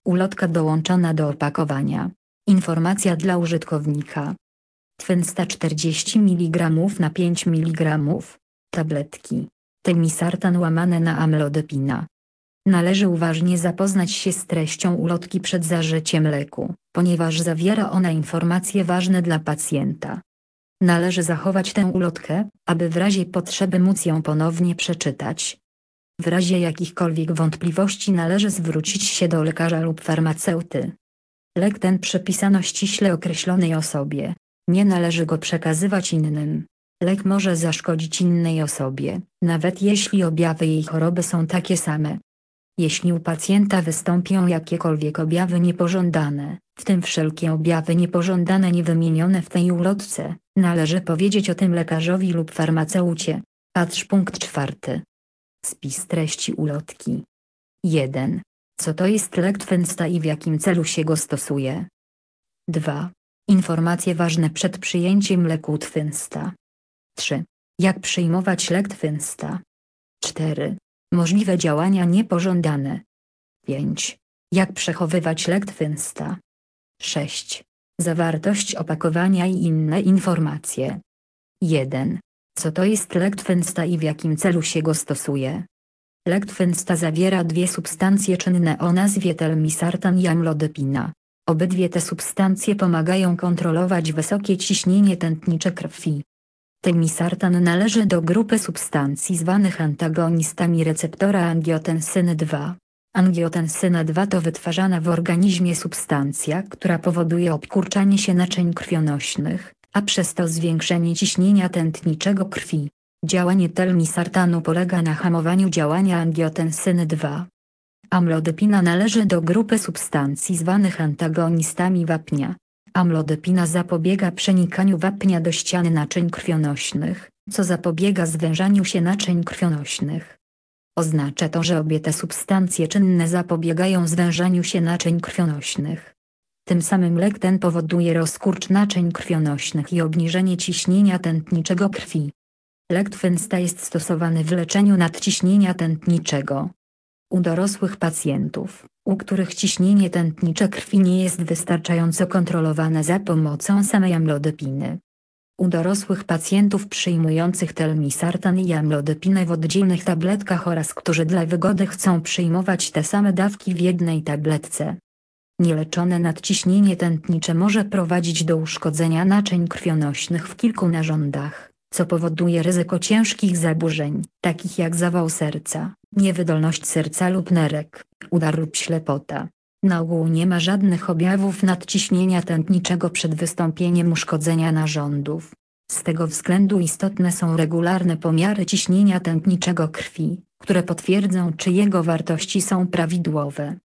Ulotka dołączona do opakowania. Informacja dla użytkownika. Twinsta 40 mg na 5 mg. Tabletki. Telmisartan łamane na amlodipina. Należy uważnie zapoznać się z treścią ulotki przed zażyciem leku, ponieważ zawiera ona informacje ważne dla pacjenta. Należy zachować tę ulotkę, aby w razie potrzeby móc ją ponownie przeczytać. W razie jakichkolwiek wątpliwości należy zwrócić się do lekarza lub farmaceuty. Lek ten przepisano ściśle określonej osobie. Nie należy go przekazywać innym. Lek może zaszkodzić innej osobie, nawet jeśli objawy jej choroby są takie same. Jeśli u pacjenta wystąpią jakiekolwiek objawy niepożądane, w tym wszelkie objawy niepożądane niewymienione w tej ulotce, należy powiedzieć o tym lekarzowi lub farmaceucie. Patrz punkt 4. Spis treści ulotki. 1. Co to jest lek Twinsta i w jakim celu się go stosuje? 2. Informacje ważne przed przyjęciem leku Twinsta. 3. Jak przyjmować lek Twinsta? 4. Możliwe działania niepożądane. 5. Jak przechowywać lek Twinsta? 6. Zawartość opakowania i inne informacje. 1. Co to jest lek Twinsta i w jakim celu się go stosuje? Lek Twinsta zawiera dwie substancje czynne o nazwie telmisartan i amlodipina. Obydwie te substancje pomagają kontrolować wysokie ciśnienie tętnicze krwi. Telmisartan należy do grupy substancji zwanych antagonistami receptora angiotensyny II. Angiotensyna II to wytwarzana w organizmie substancja, która powoduje obkurczanie się naczyń krwionośnych, a przez to zwiększenie ciśnienia tętniczego krwi. Działanie telmisartanu polega na hamowaniu działania angiotensyny II. Amlodipina należy do grupy substancji zwanych antagonistami wapnia. Amlodipina zapobiega przenikaniu wapnia do ściany naczyń krwionośnych, co zapobiega zwężaniu się naczyń krwionośnych. Oznacza to, że obie te substancje czynne zapobiegają zwężaniu się naczyń krwionośnych. Tym samym lek ten powoduje rozkurcz naczyń krwionośnych i obniżenie ciśnienia tętniczego krwi. Lek Twinsta jest stosowany w leczeniu nadciśnienia tętniczego. U dorosłych pacjentów, u których ciśnienie tętnicze krwi nie jest wystarczająco kontrolowane za pomocą samej amlodipiny. U dorosłych pacjentów przyjmujących telmisartan i amlodipinę w oddzielnych tabletkach oraz którzy dla wygody chcą przyjmować te same dawki w jednej tabletce. Nieleczone nadciśnienie tętnicze może prowadzić do uszkodzenia naczyń krwionośnych w kilku narządach, co powoduje ryzyko ciężkich zaburzeń, takich jak zawał serca, niewydolność serca lub nerek, udar lub ślepota. Na ogół nie ma żadnych objawów nadciśnienia tętniczego przed wystąpieniem uszkodzenia narządów. Z tego względu istotne są regularne pomiary ciśnienia tętniczego krwi, które potwierdzą, czy jego wartości są prawidłowe.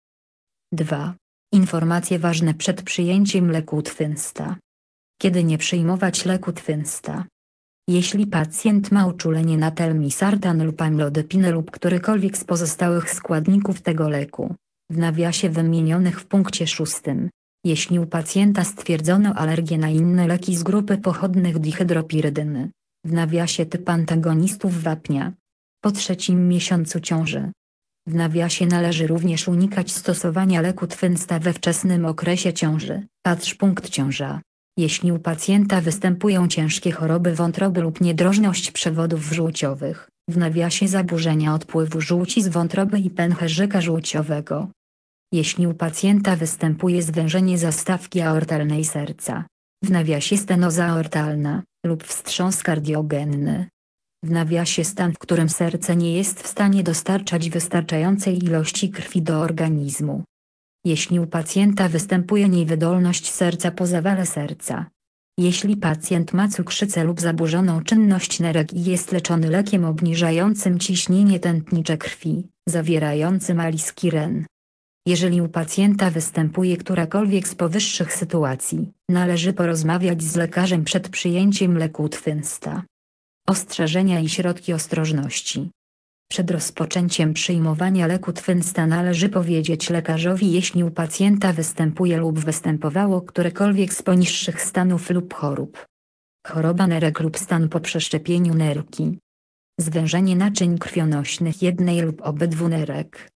2. Informacje ważne przed przyjęciem leku Twinsta. Kiedy nie przyjmować leku Twinsta? Jeśli pacjent ma uczulenie na telmisartan lub amlodipinę lub którykolwiek z pozostałych składników tego leku, w nawiasie wymienionych w punkcie 6, jeśli u pacjenta stwierdzono alergię na inne leki z grupy pochodnych dihydropirydyny, w nawiasie typ antagonistów wapnia, po 3. miesiącu ciąży. W nawiasie należy również unikać stosowania leku Twinsta we wczesnym okresie ciąży, patrz punkt ciąża. Jeśli u pacjenta występują ciężkie choroby wątroby lub niedrożność przewodów żółciowych, w nawiasie zaburzenia odpływu żółci z wątroby i pęcherzyka żółciowego. Jeśli u pacjenta występuje zwężenie zastawki aortalnej serca, w nawiasie stenoza aortalna, lub wstrząs kardiogenny. W nawiasie stan, w którym serce nie jest w stanie dostarczać wystarczającej ilości krwi do organizmu. Jeśli u pacjenta występuje niewydolność serca po zawale serca. Jeśli pacjent ma cukrzycę lub zaburzoną czynność nerek i jest leczony lekiem obniżającym ciśnienie tętnicze krwi, zawierającym aliskiren. Jeżeli u pacjenta występuje którakolwiek z powyższych sytuacji, należy porozmawiać z lekarzem przed przyjęciem leku Twinsta. Ostrzeżenia i środki ostrożności. Przed rozpoczęciem przyjmowania leku Twinsta należy powiedzieć lekarzowi, jeśli u pacjenta występuje lub występowało którekolwiek z poniższych stanów lub chorób. Choroba nerek lub stan po przeszczepieniu nerki. Zwężenie naczyń krwionośnych jednej lub obydwu nerek.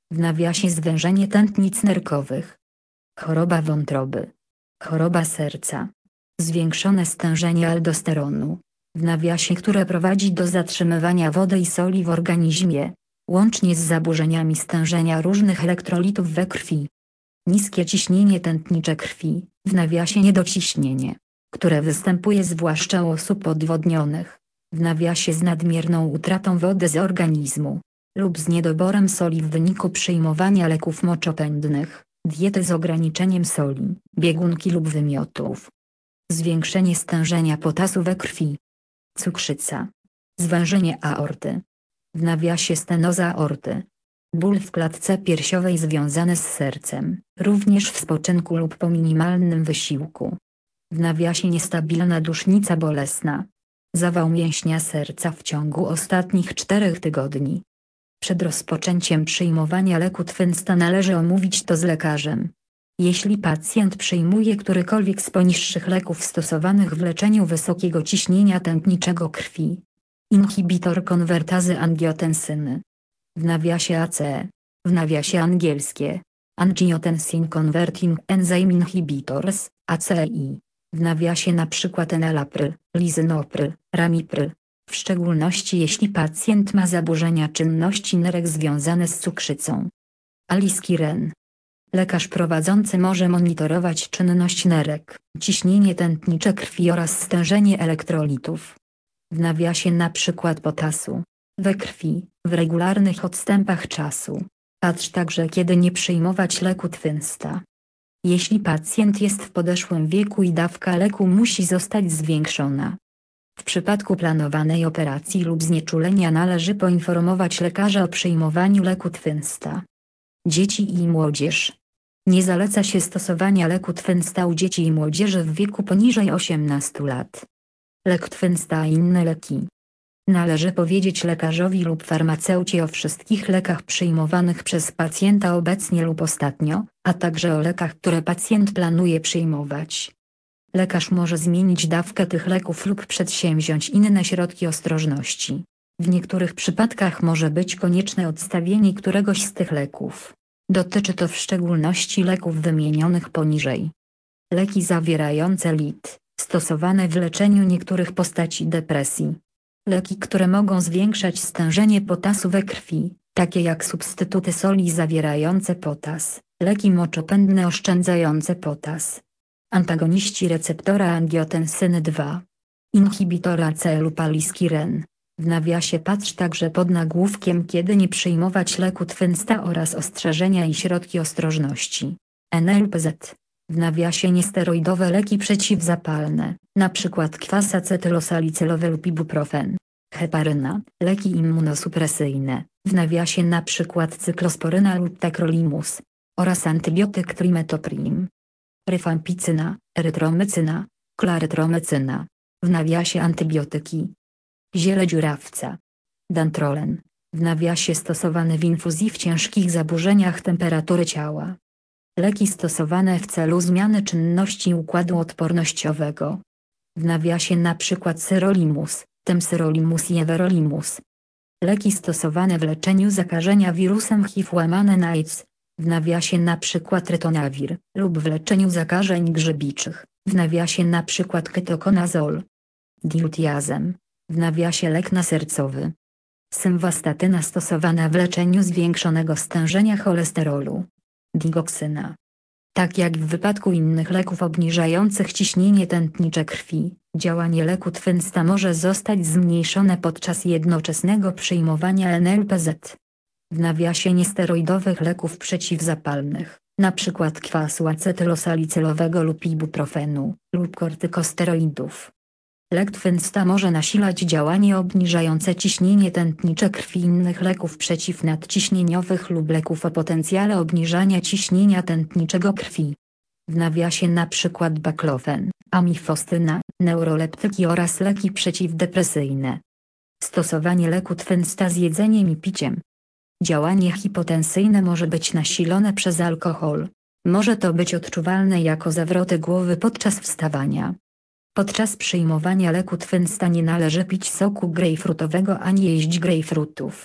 w nawiasie zwężenie tętnic nerkowych. Choroba wątroby. Choroba serca. Zwiększone stężenie aldosteronu, w nawiasie które prowadzi do zatrzymywania wody i soli w organizmie, łącznie z zaburzeniami stężenia różnych elektrolitów we krwi. Niskie ciśnienie tętnicze krwi, w nawiasie niedociśnienie, które występuje zwłaszcza u osób odwodnionych, w nawiasie z nadmierną utratą wody z organizmu, lub z niedoborem soli w wyniku przyjmowania leków moczopędnych, diety z ograniczeniem soli, biegunki lub wymiotów. Zwiększenie stężenia potasu we krwi. Cukrzyca. Zwężenie aorty. W nawiasie stenoza aorty. Ból w klatce piersiowej związany z sercem, również w spoczynku lub po minimalnym wysiłku. W nawiasie niestabilna dusznica bolesna. Zawał mięśnia serca w ciągu ostatnich 4 tygodni. Przed rozpoczęciem przyjmowania leku Twinsta należy omówić to z lekarzem. Jeśli pacjent przyjmuje którykolwiek z poniższych leków stosowanych w leczeniu wysokiego ciśnienia tętniczego krwi. Inhibitor konwertazy angiotensyny. W nawiasie ACE. W nawiasie angielskie. Angiotensin Converting Enzyme Inhibitors, ACI. W nawiasie np. enalapril, lizynopril, ramipril. W szczególności jeśli pacjent ma zaburzenia czynności nerek związane z cukrzycą. Aliskiren. Lekarz prowadzący może monitorować czynność nerek, ciśnienie tętnicze krwi oraz stężenie elektrolitów. W nawiasie np. potasu. We krwi, w regularnych odstępach czasu. Patrz także kiedy nie przyjmować leku Twinsta. Jeśli pacjent jest w podeszłym wieku i dawka leku musi zostać zwiększona. W przypadku planowanej operacji lub znieczulenia należy poinformować lekarza o przyjmowaniu leku Twinsta. Dzieci i młodzież. Nie zaleca się stosowania leku Twinsta u dzieci i młodzieży w wieku poniżej 18 lat. Lek Twinsta i inne leki. Należy powiedzieć lekarzowi lub farmaceucie o wszystkich lekach przyjmowanych przez pacjenta obecnie lub ostatnio, a także o lekach, które pacjent planuje przyjmować. Lekarz może zmienić dawkę tych leków lub przedsięwziąć inne środki ostrożności. W niektórych przypadkach może być konieczne odstawienie któregoś z tych leków. Dotyczy to w szczególności leków wymienionych poniżej. Leki zawierające LIT, stosowane w leczeniu niektórych postaci depresji. Leki, które mogą zwiększać stężenie potasu we krwi, takie jak substytuty soli zawierające potas, leki moczopędne oszczędzające potas. Antagoniści receptora angiotensyny 2. Inhibitora ACE lub aliskiren. W nawiasie patrz także pod nagłówkiem kiedy nie przyjmować leku Twinsta oraz ostrzeżenia i środki ostrożności. NLPZ. W nawiasie niesteroidowe leki przeciwzapalne, np. kwas acetylosalicylowy lub ibuprofen. Heparyna, leki immunosupresyjne, w nawiasie np. cyklosporyna lub tacrolimus. Oraz antybiotyk trimetoprim. Rifampicina, erytromycyna, klarytromycyna. W nawiasie antybiotyki. Ziele dziurawca. Dantrolen. W nawiasie stosowany w infuzji w ciężkich zaburzeniach temperatury ciała. Leki stosowane w celu zmiany czynności układu odpornościowego. W nawiasie np. syrolimus, temsyrolimus i everolimus. Leki stosowane w leczeniu zakażenia wirusem HIV łamane na AIDS. W nawiasie np. rytonawir, lub w leczeniu zakażeń grzybiczych. W nawiasie np. ketokonazol. Diltiazem. W nawiasie lek nasercowy. Symwastatyna stosowana w leczeniu zwiększonego stężenia cholesterolu. Digoksyna. Tak jak w wypadku innych leków obniżających ciśnienie tętnicze krwi, działanie leku Twinsta może zostać zmniejszone podczas jednoczesnego przyjmowania NLPZ. W nawiasie niesteroidowych leków przeciwzapalnych, np. kwasu acetylosalicylowego lub ibuprofenu, lub kortykosteroidów. Lek Twinsta może nasilać działanie obniżające ciśnienie tętnicze krwi innych leków przeciwnadciśnieniowych lub leków o potencjale obniżania ciśnienia tętniczego krwi. W nawiasie np. baclofen, amifostyna, neuroleptyki oraz leki przeciwdepresyjne. Stosowanie leku Twinsta z jedzeniem i piciem. Działanie hipotensyjne może być nasilone przez alkohol. Może to być odczuwalne jako zawroty głowy podczas wstawania. Podczas przyjmowania leku Twinsta nie należy pić soku grejpfrutowego ani jeść grejpfrutów.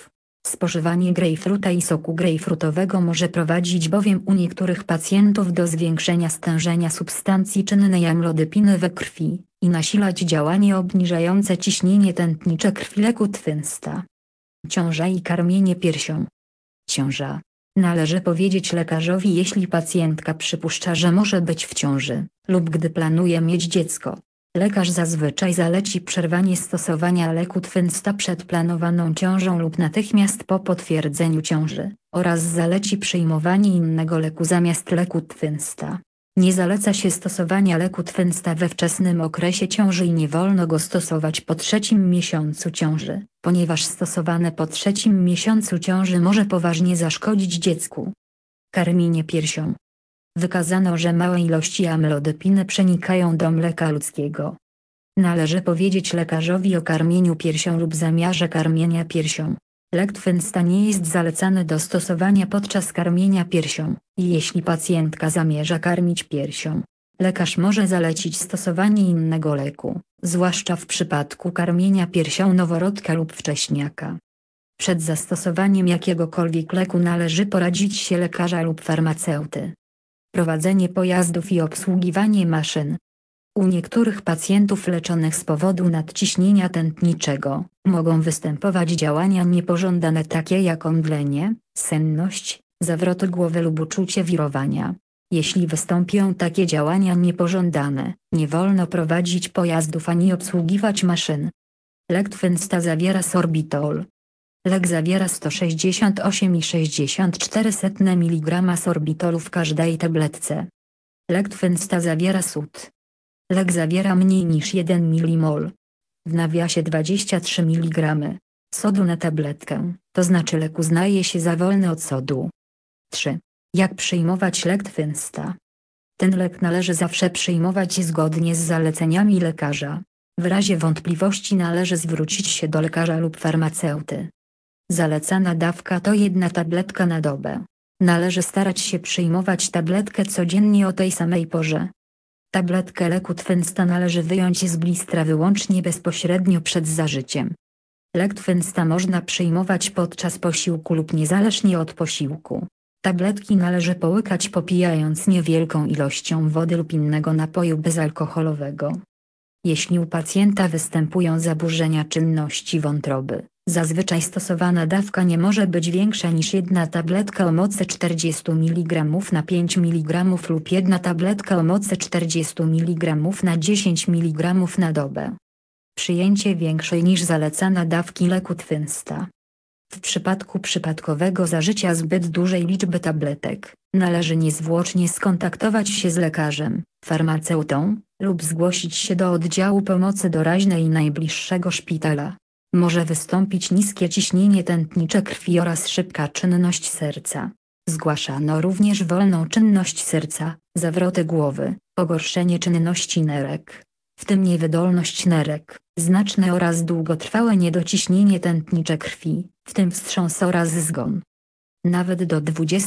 Spożywanie grejpfruta i soku grejpfrutowego może prowadzić bowiem u niektórych pacjentów do zwiększenia stężenia substancji czynnej amlodipiny we krwi i nasilać działanie obniżające ciśnienie tętnicze krwi leku Twinsta. Ciąża i karmienie piersią. Ciąża. Należy powiedzieć lekarzowi, jeśli pacjentka przypuszcza, że może być w ciąży, lub gdy planuje mieć dziecko. Lekarz zazwyczaj zaleci przerwanie stosowania leku Twinsta przed planowaną ciążą lub natychmiast po potwierdzeniu ciąży, oraz zaleci przyjmowanie innego leku zamiast leku Twinsta. Nie zaleca się stosowania leku Twinsta we wczesnym okresie ciąży i nie wolno go stosować po 3. miesiącu ciąży, ponieważ stosowane po 3. miesiącu ciąży może poważnie zaszkodzić dziecku. Karmienie piersią. Wykazano, że małe ilości amlodipiny przenikają do mleka ludzkiego. Należy powiedzieć lekarzowi o karmieniu piersią lub zamiarze karmienia piersią. Lek Twinsta nie jest zalecany do stosowania podczas karmienia piersią, i jeśli pacjentka zamierza karmić piersią, lekarz może zalecić stosowanie innego leku, zwłaszcza w przypadku karmienia piersią noworodka lub wcześniaka. Przed zastosowaniem jakiegokolwiek leku należy poradzić się lekarza lub farmaceuty. Prowadzenie pojazdów i obsługiwanie maszyn. U niektórych pacjentów leczonych z powodu nadciśnienia tętniczego mogą występować działania niepożądane takie jak omdlenie, senność, zawroty głowy lub uczucie wirowania. Jeśli wystąpią takie działania niepożądane, nie wolno prowadzić pojazdów ani obsługiwać maszyn. Lek Twinsta zawiera sorbitol. Lek zawiera 168,64 mg sorbitolu w każdej tabletce. Lek Twinsta zawiera sód. Lek zawiera mniej niż 1 mmol. W nawiasie 23 mg sodu na tabletkę, to znaczy lek uznaje się za wolny od sodu. 3. Jak przyjmować lek Twinsta? Ten lek należy zawsze przyjmować zgodnie z zaleceniami lekarza. W razie wątpliwości należy zwrócić się do lekarza lub farmaceuty. Zalecana dawka to 1 tabletka na dobę. Należy starać się przyjmować tabletkę codziennie o tej samej porze. Tabletkę leku Twinsta należy wyjąć z blistra wyłącznie bezpośrednio przed zażyciem. Lek Twinsta można przyjmować podczas posiłku lub niezależnie od posiłku. Tabletki należy połykać popijając niewielką ilością wody lub innego napoju bezalkoholowego. Jeśli u pacjenta występują zaburzenia czynności wątroby, zazwyczaj stosowana dawka nie może być większa niż 1 tabletka o mocy 40 mg na 5 mg lub 1 tabletka o mocy 40 mg na 10 mg na dobę. Przyjęcie większej niż zalecana dawki leku Twinsta. W przypadku przypadkowego zażycia zbyt dużej liczby tabletek, należy niezwłocznie skontaktować się z lekarzem, farmaceutą, lub zgłosić się do oddziału pomocy doraźnej najbliższego szpitala. Może wystąpić niskie ciśnienie tętnicze krwi oraz szybka czynność serca. Zgłaszano również wolną czynność serca, zawroty głowy, pogorszenie czynności nerek, w tym niewydolność nerek, znaczne oraz długotrwałe niedociśnienie tętnicze krwi, w tym wstrząs oraz zgon. Nawet do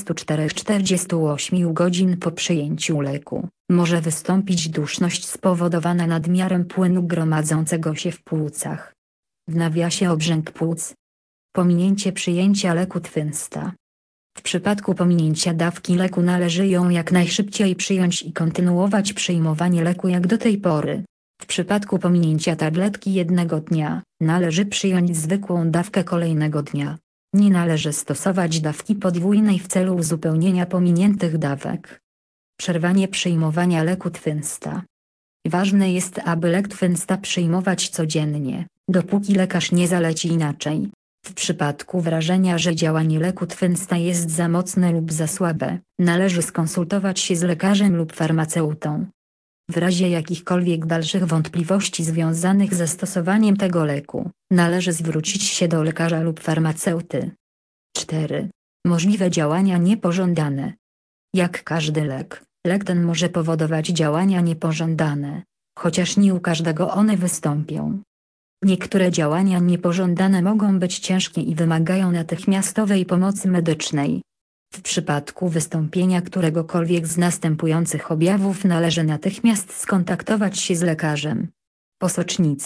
24–48 godzin po przyjęciu leku, może wystąpić duszność spowodowana nadmiarem płynu gromadzącego się w płucach. W nawiasie obrzęk płuc. Pominięcie przyjęcia leku Twinsta. W przypadku pominięcia dawki leku należy ją jak najszybciej przyjąć i kontynuować przyjmowanie leku jak do tej pory. W przypadku pominięcia tabletki jednego dnia, należy przyjąć zwykłą dawkę kolejnego dnia. Nie należy stosować dawki podwójnej w celu uzupełnienia pominiętych dawek. Przerwanie przyjmowania leku Twinsta. Ważne jest, aby lek Twinsta przyjmować codziennie, dopóki lekarz nie zaleci inaczej. W przypadku wrażenia, że działanie leku Twinsta jest za mocne lub za słabe, należy skonsultować się z lekarzem lub farmaceutą. W razie jakichkolwiek dalszych wątpliwości związanych ze stosowaniem tego leku, należy zwrócić się do lekarza lub farmaceuty. 4. Możliwe działania niepożądane. Jak każdy lek, lek ten może powodować działania niepożądane, chociaż nie u każdego one wystąpią. Niektóre działania niepożądane mogą być ciężkie i wymagają natychmiastowej pomocy medycznej. W przypadku wystąpienia któregokolwiek z następujących objawów należy natychmiast skontaktować się z lekarzem. Posocznica.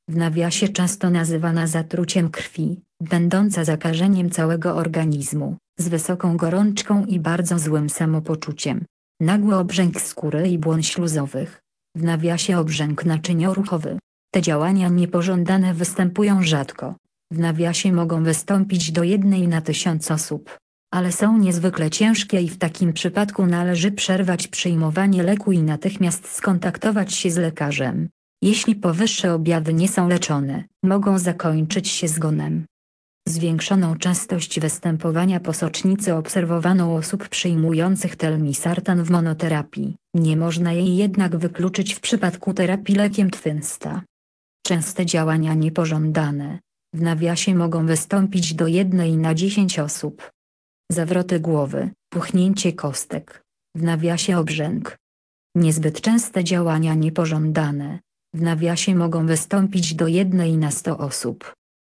w nawiasie często nazywana zatruciem krwi, będąca zakażeniem całego organizmu, z wysoką gorączką i bardzo złym samopoczuciem. Nagły obrzęk skóry i błon śluzowych, w nawiasie obrzęk naczynioruchowy. Te działania niepożądane występują rzadko. W nawiasie mogą wystąpić do 1 na 1000 osób, ale są niezwykle ciężkie i w takim przypadku należy przerwać przyjmowanie leku i natychmiast skontaktować się z lekarzem. Jeśli powyższe objawy nie są leczone, mogą zakończyć się zgonem. Zwiększoną częstość występowania posocznicy obserwowano u osób przyjmujących telmisartan w monoterapii, nie można jej jednak wykluczyć w przypadku terapii lekiem Twinsta. Częste działania niepożądane, w nawiasie mogą wystąpić do 1 na 10 osób. Zawroty głowy, puchnięcie kostek, w nawiasie obrzęk. Niezbyt częste działania niepożądane, w nawiasie mogą wystąpić do 1 na 100 osób.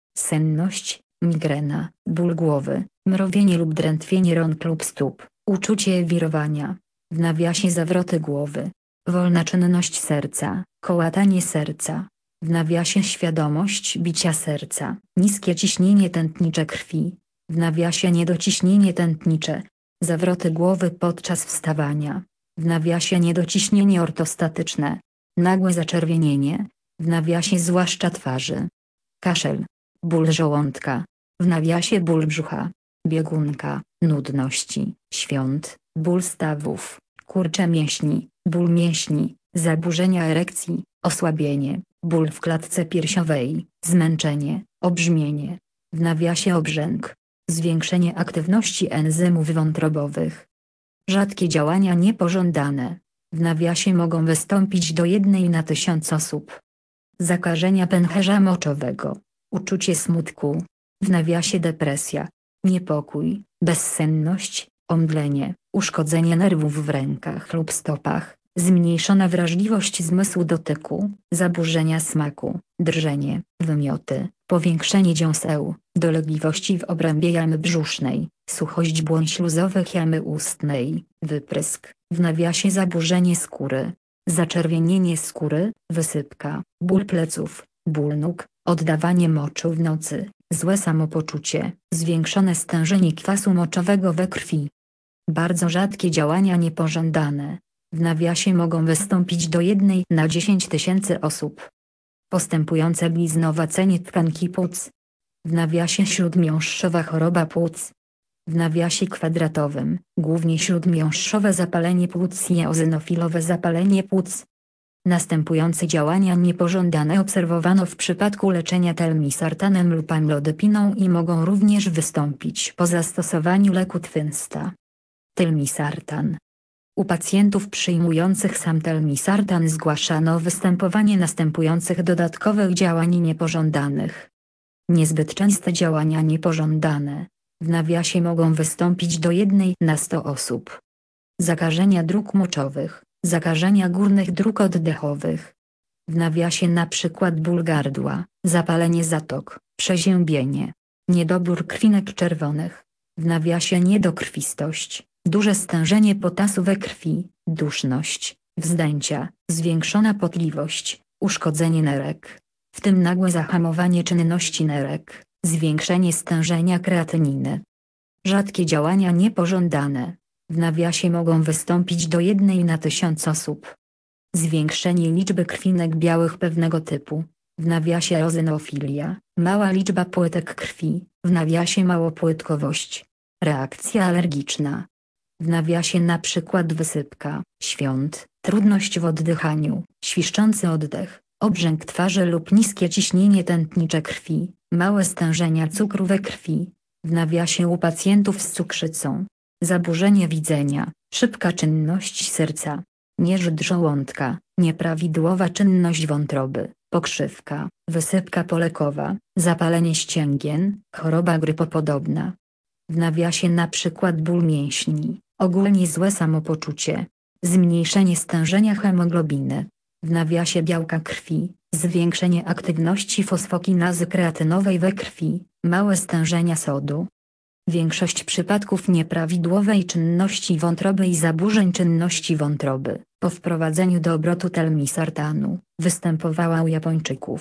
Senność, migrena, ból głowy, mrowienie lub drętwienie rąk lub stóp, uczucie wirowania, w nawiasie zawroty głowy, wolna czynność serca, kołatanie serca, w nawiasie świadomość bicia serca, niskie ciśnienie tętnicze krwi, w nawiasie niedociśnienie tętnicze, zawroty głowy podczas wstawania, w nawiasie niedociśnienie ortostatyczne, nagłe zaczerwienienie, w nawiasie zwłaszcza twarzy, kaszel, ból żołądka, w nawiasie ból brzucha, biegunka, nudności, świąt, ból stawów, kurcze mięśni, ból mięśni, zaburzenia erekcji, osłabienie, ból w klatce piersiowej, zmęczenie, obrzmienie, w nawiasie obrzęk, zwiększenie aktywności enzymów wątrobowych. Rzadkie działania niepożądane, w nawiasie mogą wystąpić do 1 na 1000 osób. Zakażenia pęcherza moczowego, uczucie smutku, w nawiasie depresja, niepokój, bezsenność, omdlenie, uszkodzenie nerwów w rękach lub stopach, zmniejszona wrażliwość zmysłu dotyku, zaburzenia smaku, drżenie, wymioty, powiększenie dziąseł, dolegliwości w obrębie jamy brzusznej, suchość błon śluzowych jamy ustnej, wyprysk, w nawiasie zaburzenie skóry, zaczerwienienie skóry, wysypka, ból pleców, ból nóg, oddawanie moczu w nocy, złe samopoczucie, zwiększone stężenie kwasu moczowego we krwi. Bardzo rzadkie działania niepożądane, w nawiasie mogą wystąpić do 1 na 10 000 osób. Postępujące bliznowacenie tkanki płuc, w nawiasie śródmiąższowa choroba płuc, w nawiasie kwadratowym, głównie śródmiąższowe zapalenie płuc i eozinofilowe zapalenie płuc. Następujące działania niepożądane obserwowano w przypadku leczenia telmisartanem lub amlodepiną i mogą również wystąpić po zastosowaniu leku Twinsta. Telmisartan. U pacjentów przyjmujących sam telmisartan zgłaszano występowanie następujących dodatkowych działań niepożądanych. Niezbyt częste działania niepożądane, w nawiasie mogą wystąpić do 1 na 100 osób. Zakażenia dróg moczowych, zakażenia górnych dróg oddechowych. W nawiasie np. ból gardła, zapalenie zatok, przeziębienie, niedobór krwinek czerwonych, w nawiasie niedokrwistość, duże stężenie potasu we krwi, duszność, wzdęcia, zwiększona potliwość, uszkodzenie nerek, w tym nagłe zahamowanie czynności nerek, zwiększenie stężenia kreatyniny. Rzadkie działania niepożądane, w nawiasie mogą wystąpić do 1 na 1000 osób. Zwiększenie liczby krwinek białych pewnego typu, w nawiasie eozinofilia, mała liczba płytek krwi, w nawiasie małopłytkowość. Reakcja alergiczna. W nawiasie np. wysypka, świąt, trudność w oddychaniu, świszczący oddech, obrzęk twarzy lub niskie ciśnienie tętnicze krwi, małe stężenia cukru we krwi, w nawiasie u pacjentów z cukrzycą. Zaburzenie widzenia, szybka czynność serca, nieżyd żołądka, nieprawidłowa czynność wątroby, pokrzywka, wysypka polekowa, zapalenie ścięgien, choroba grypopodobna. W nawiasie np. ból mięśni, ogólnie złe samopoczucie, zmniejszenie stężenia hemoglobiny, w nawiasie białka krwi, zwiększenie aktywności fosfokinazy kreatynowej we krwi, małe stężenia sodu. Większość przypadków nieprawidłowej czynności wątroby i zaburzeń czynności wątroby, po wprowadzeniu do obrotu telmisartanu, występowała u Japończyków.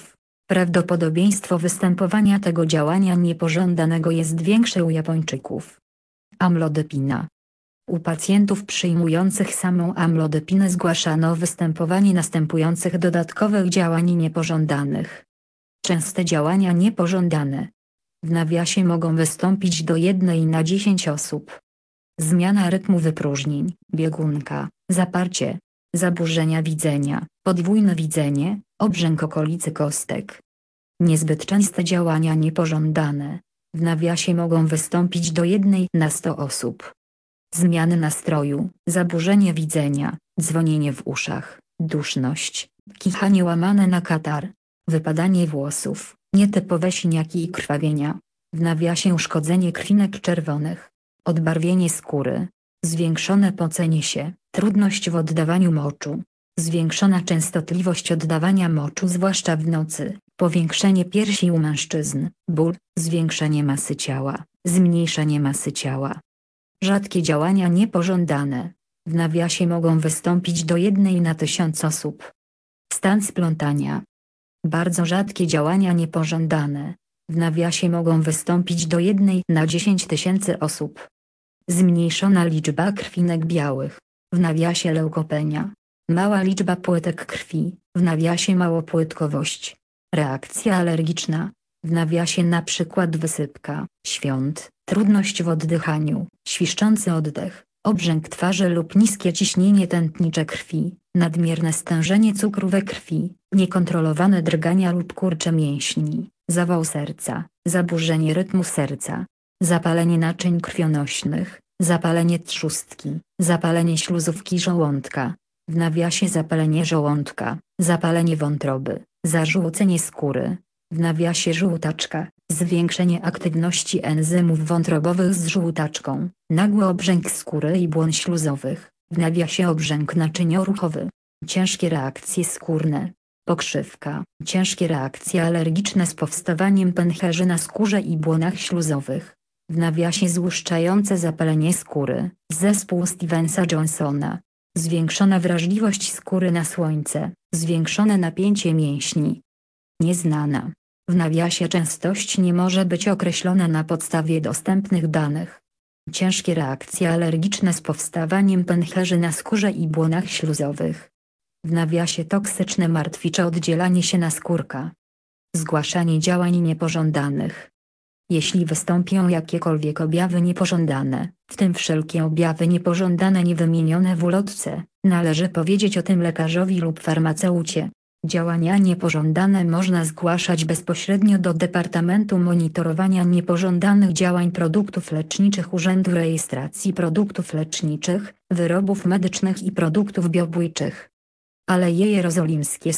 Prawdopodobieństwo występowania tego działania niepożądanego jest większe u Japończyków. Amlodepina. U pacjentów przyjmujących samą amlodepinę zgłaszano występowanie następujących dodatkowych działań niepożądanych. Częste działania niepożądane. W nawiasie mogą wystąpić do 1 na 10 osób. Zmiana rytmu wypróżnień, biegunka, zaparcie, zaburzenia widzenia, podwójne widzenie, obrzęk okolicy kostek. Niezbyt częste działania niepożądane. W nawiasie mogą wystąpić do 1 na 100 osób. Zmiany nastroju, zaburzenie widzenia, dzwonienie w uszach, duszność, kichanie łamane na katar, wypadanie włosów, nietypowe siniaki i krwawienia. W nawiasie uszkodzenie krwinek czerwonych, odbarwienie skóry, zwiększone pocenie się, trudność w oddawaniu moczu, zwiększona częstotliwość oddawania moczu zwłaszcza w nocy, powiększenie piersi u mężczyzn, ból, zwiększenie masy ciała, zmniejszenie masy ciała. Rzadkie działania niepożądane. W nawiasie mogą wystąpić do 1 na 1000 osób. Stan splątania. Bardzo rzadkie działania niepożądane. W nawiasie mogą wystąpić do 1 na 10 000 osób. Zmniejszona liczba krwinek białych. W nawiasie leukopenia. Mała liczba płytek krwi. W nawiasie małopłytkowość. Reakcja alergiczna. W nawiasie na przykład wysypka, świąt, trudność w oddychaniu, świszczący oddech, obrzęk twarzy lub niskie ciśnienie tętnicze krwi, nadmierne stężenie cukru we krwi, niekontrolowane drgania lub kurcze mięśni, zawał serca, zaburzenie rytmu serca, zapalenie naczyń krwionośnych, zapalenie trzustki, zapalenie śluzówki żołądka, w nawiasie zapalenie żołądka, zapalenie wątroby, zażółcenie skóry, w nawiasie żółtaczka, zwiększenie aktywności enzymów wątrobowych z żółtaczką, nagły obrzęk skóry i błon śluzowych, w nawiasie obrzęk naczynioruchowy, ciężkie reakcje skórne, pokrzywka, ciężkie reakcje alergiczne z powstawaniem pęcherzy na skórze i błonach śluzowych, w nawiasie złuszczające zapalenie skóry, zespół Stevensa-Johnsona, zwiększona wrażliwość skóry na słońce, zwiększone napięcie mięśni. Nieznana. W nawiasie częstość nie może być określona na podstawie dostępnych danych. Ciężkie reakcje alergiczne z powstawaniem pęcherzy na skórze i błonach śluzowych. W nawiasie toksyczne martwicze oddzielanie się naskórka. Zgłaszanie działań niepożądanych. Jeśli wystąpią jakiekolwiek objawy niepożądane, w tym wszelkie objawy niepożądane niewymienione w ulotce, należy powiedzieć o tym lekarzowi lub farmaceucie. Działania niepożądane można zgłaszać bezpośrednio do Departamentu Monitorowania Niepożądanych Działań Produktów Leczniczych Urzędu Rejestracji Produktów Leczniczych, Wyrobów Medycznych i Produktów Biobójczych. Aleje Jerozolimskie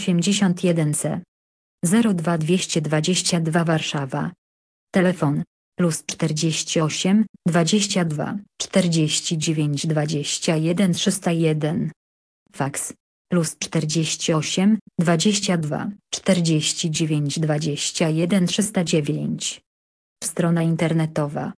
181C 02222 Warszawa. Telefon +48 22 49 21 301. Faks +48 22 49 21 309. Strona internetowa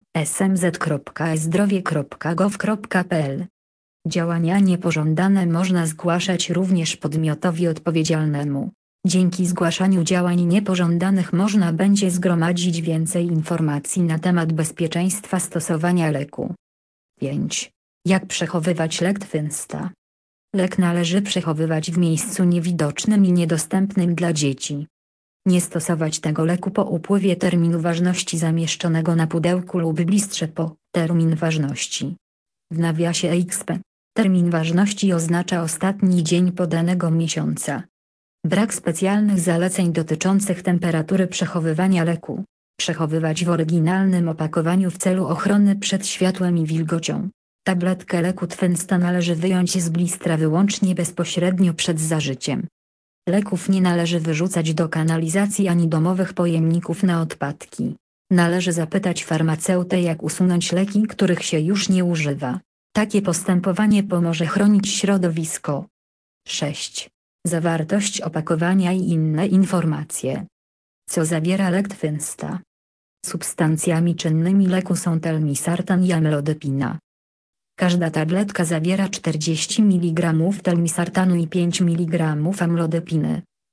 smz.zdrowie.gov.pl. Działania niepożądane można zgłaszać również podmiotowi odpowiedzialnemu. Dzięki zgłaszaniu działań niepożądanych można będzie zgromadzić więcej informacji na temat bezpieczeństwa stosowania leku. 5. Jak przechowywać lek Twinsta? Lek należy przechowywać w miejscu niewidocznym i niedostępnym dla dzieci. Nie stosować tego leku po upływie terminu ważności zamieszczonego na pudełku lub bliższe po termin ważności. W nawiasie EXP termin ważności oznacza ostatni dzień podanego miesiąca. Brak specjalnych zaleceń dotyczących temperatury przechowywania leku. Przechowywać w oryginalnym opakowaniu w celu ochrony przed światłem i wilgocią. Tabletkę leku Twinsta należy wyjąć z blistra wyłącznie bezpośrednio przed zażyciem. Leków nie należy wyrzucać do kanalizacji ani domowych pojemników na odpadki. Należy zapytać farmaceutę, jak usunąć leki, których się już nie używa. Takie postępowanie pomoże chronić środowisko. 6. Zawartość opakowania i inne informacje. Co zawiera lek Twinsta? Substancjami czynnymi leku są telmisartan i amlodepina. Każda tabletka zawiera 40 mg telmisartanu i 5 mg amlodepiny.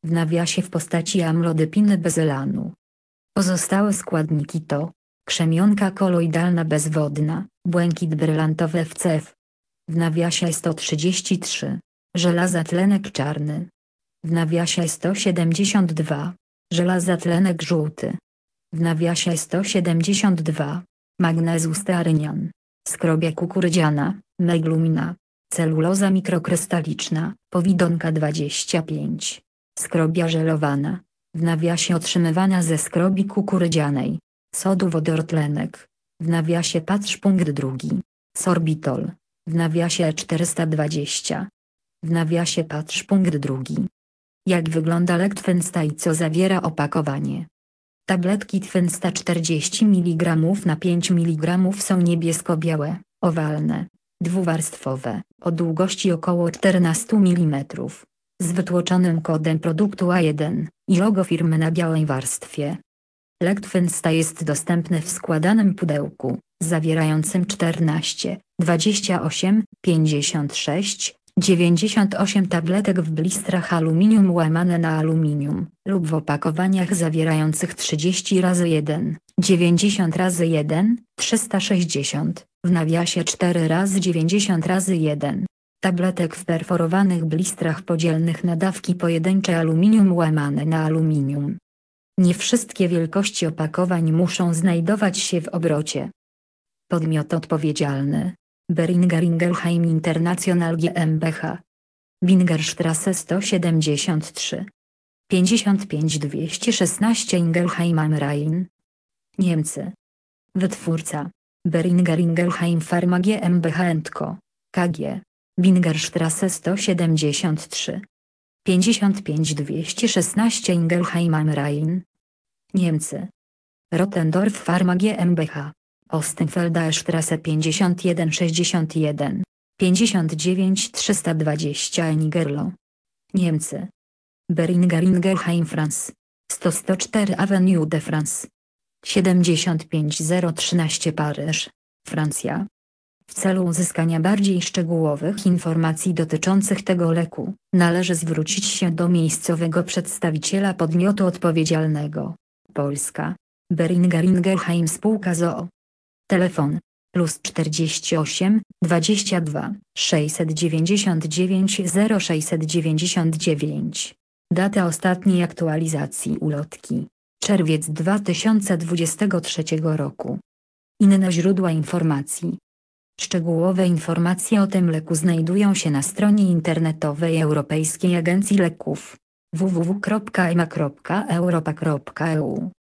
w nawiasie w postaci amlodipiny bezylanu. Pozostałe składniki to krzemionka koloidalna bezwodna, błękit brylantowy FCF, w nawiasie 133, żelazotlenek czarny, w nawiasie 172, żelazotlenek żółty, w nawiasie 172, magnezu stearynian, skrobia kukurydziana, meglumina, celuloza mikrokrystaliczna, powidonka 25, skrobia żelowana, w nawiasie otrzymywana ze skrobi kukurydzianej, sodu wodortlenek, w nawiasie patrz punkt drugi, sorbitol, w nawiasie 420, w nawiasie patrz punkt drugi. Jak wygląda lek Twensta i co zawiera opakowanie? Tabletki Twensta 40 mg na 5 mg są niebiesko-białe, owalne, dwuwarstwowe, o długości około 14 mm, z wytłoczonym kodem produktu A1 i logo firmy na białej warstwie. Lek Twensta jest dostępny w składanym pudełku, zawierającym 14, 28, 56, 98 tabletek w blistrach aluminium łamane na aluminium, lub w opakowaniach zawierających 30x1, 90x1, 360, w nawiasie 4x90x1. Tabletek w perforowanych blistrach podzielnych na dawki pojedyncze aluminium łamane na aluminium. Nie wszystkie wielkości opakowań muszą znajdować się w obrocie. Podmiot odpowiedzialny: Boehringer Ingelheim International GmbH. Bingerstrasse 173. 55 216 Ingelheim am Rhein. Niemcy. Wytwórca: Boehringer Ingelheim Pharma GmbH & Co. KG. Bingerstrasse 173. 55 216 Ingelheim am Rhein. Niemcy. Rottendorf Pharma GmbH. Ostenfelder Strasse 5161. 59 320 Nigerlo. Niemcy. Boehringer Ingelheim France. 104 Avenue de France. 75013 Paryż, Francja. W celu uzyskania bardziej szczegółowych informacji dotyczących tego leku, należy zwrócić się do miejscowego przedstawiciela podmiotu odpowiedzialnego. Polska. Boehringer Ingelheim Spółka z o.o. Telefon: +48 22 699 0699. Data ostatniej aktualizacji ulotki: czerwiec 2023 roku. Inne źródła informacji. Szczegółowe informacje o tym leku znajdują się na stronie internetowej Europejskiej Agencji Leków www.ema.europa.eu.